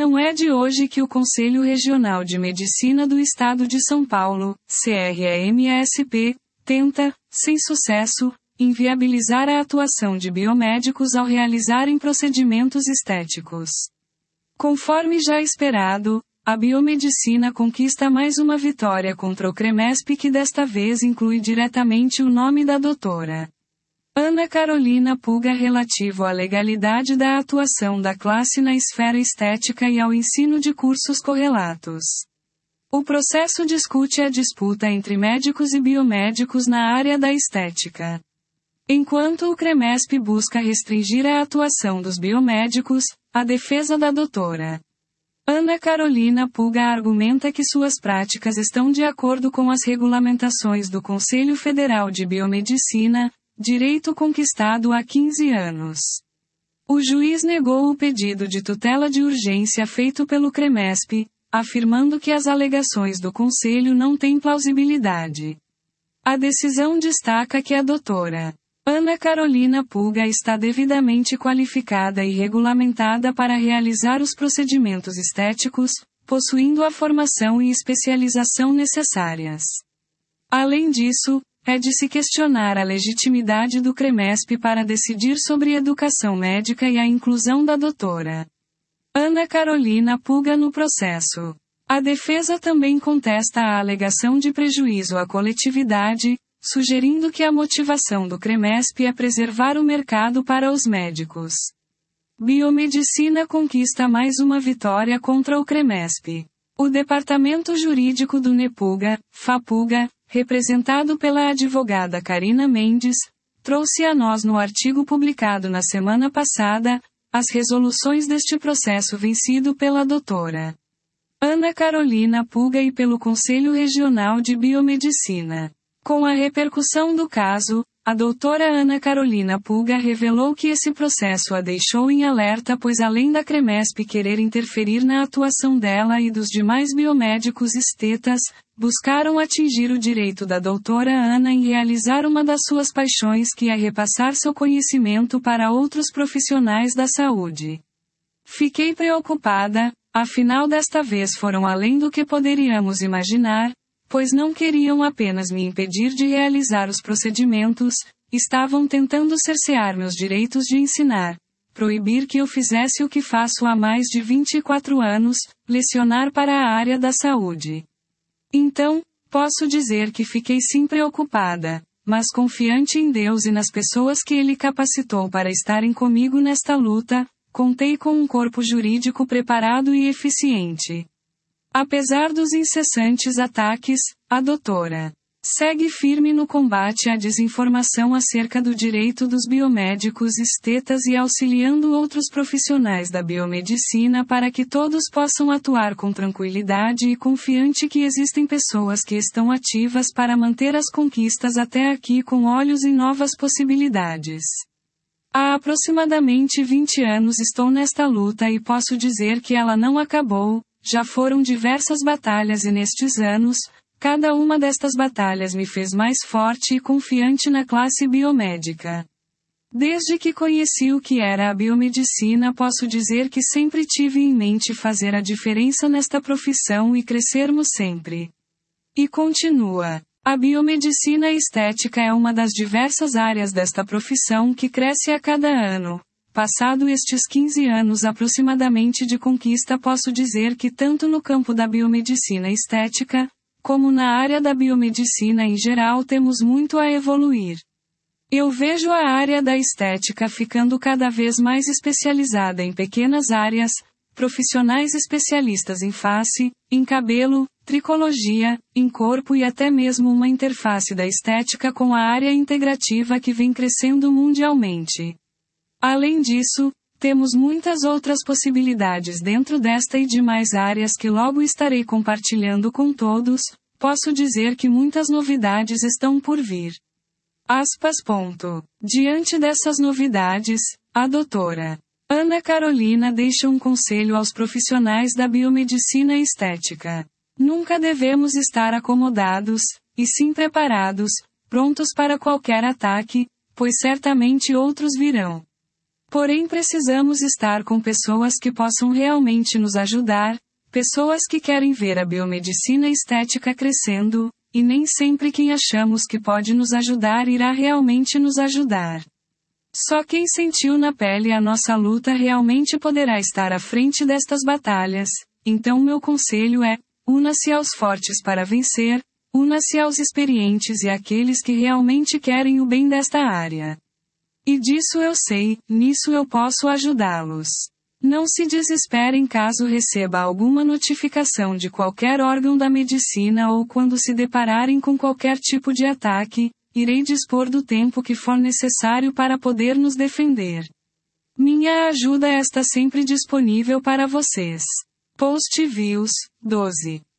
Não é de hoje que o Conselho Regional de Medicina do Estado de São Paulo, CREMSP, tenta, sem sucesso, inviabilizar a atuação de biomédicos ao realizarem procedimentos estéticos. Conforme já esperado, a biomedicina conquista mais uma vitória contra o CREMESP, que desta vez inclui diretamente o nome da doutora Ana Carolina Puga relativo à legalidade da atuação da classe na esfera estética e ao ensino de cursos correlatos. O processo discute a disputa entre médicos e biomédicos na área da estética. Enquanto o CREMESP busca restringir a atuação dos biomédicos, a defesa da doutora Ana Carolina Puga argumenta que suas práticas estão de acordo com as regulamentações do Conselho Federal de Biomedicina, direito conquistado há 15 anos. O juiz negou o pedido de tutela de urgência feito pelo CREMESP, afirmando que as alegações do Conselho não têm plausibilidade. A decisão destaca que a doutora Ana Carolina Puga está devidamente qualificada e regulamentada para realizar os procedimentos estéticos, possuindo a formação e especialização necessárias. Além disso, é de se questionar a legitimidade do CREMESP para decidir sobre educação médica e a inclusão da doutora Ana Carolina Puga no processo. A defesa também contesta a alegação de prejuízo à coletividade, sugerindo que a motivação do CREMESP é preservar o mercado para os médicos. Biomedicina conquista mais uma vitória contra o CREMESP. O Departamento Jurídico do NEPUGA, FAPUGA, representado pela advogada Karina Mendes, trouxe a nós no artigo publicado na semana passada, as resoluções deste processo vencido pela doutora Ana Carolina Puga e pelo Conselho Regional de Biomedicina. Com a repercussão do caso, a doutora Ana Carolina Puga revelou que esse processo a deixou em alerta, pois além da CREMESP querer interferir na atuação dela e dos demais biomédicos estetas, buscaram atingir o direito da doutora Ana em realizar uma das suas paixões, que é repassar seu conhecimento para outros profissionais da saúde. Fiquei preocupada, afinal desta vez foram além do que poderíamos imaginar, pois não queriam apenas me impedir de realizar os procedimentos, estavam tentando cercear meus direitos de ensinar, proibir que eu fizesse o que faço há mais de 24 anos, lecionar para a área da saúde. Então, posso dizer que fiquei sim preocupada, mas confiante em Deus e nas pessoas que Ele capacitou para estarem comigo nesta luta, contei com um corpo jurídico preparado e eficiente. Apesar dos incessantes ataques, a doutora segue firme no combate à desinformação acerca do direito dos biomédicos estetas e auxiliando outros profissionais da biomedicina para que todos possam atuar com tranquilidade e confiante que existem pessoas que estão ativas para manter as conquistas até aqui com olhos em novas possibilidades. Há aproximadamente 20 anos estou nesta luta e posso dizer que ela não acabou. Já foram diversas batalhas e nestes anos, cada uma destas batalhas me fez mais forte e confiante na classe biomédica. Desde que conheci o que era a biomedicina, posso dizer que sempre tive em mente fazer a diferença nesta profissão e crescermos sempre. E continua. A biomedicina estética é uma das diversas áreas desta profissão que cresce a cada ano. Passado estes 15 anos aproximadamente de conquista, posso dizer que tanto no campo da biomedicina estética, como na área da biomedicina em geral temos muito a evoluir. Eu vejo a área da estética ficando cada vez mais especializada em pequenas áreas, profissionais especialistas em face, em cabelo, tricologia, em corpo e até mesmo uma interface da estética com a área integrativa que vem crescendo mundialmente. Além disso, temos muitas outras possibilidades dentro desta e demais áreas que logo estarei compartilhando com todos. Posso dizer que muitas novidades estão por vir. Diante dessas novidades, a doutora Ana Carolina deixa um conselho aos profissionais da biomedicina estética. Nunca devemos estar acomodados, e sim preparados, prontos para qualquer ataque, pois certamente outros virão. Porém, precisamos estar com pessoas que possam realmente nos ajudar, pessoas que querem ver a biomedicina estética crescendo, e nem sempre quem achamos que pode nos ajudar irá realmente nos ajudar. Só quem sentiu na pele a nossa luta realmente poderá estar à frente destas batalhas. Então meu conselho é: una-se aos fortes para vencer, una-se aos experientes e àqueles que realmente querem o bem desta área. E disso eu sei, nisso eu posso ajudá-los. Não se desesperem caso receba alguma notificação de qualquer órgão da medicina ou quando se depararem com qualquer tipo de ataque, irei dispor do tempo que for necessário para poder nos defender. Minha ajuda está sempre disponível para vocês. Post Views, 12.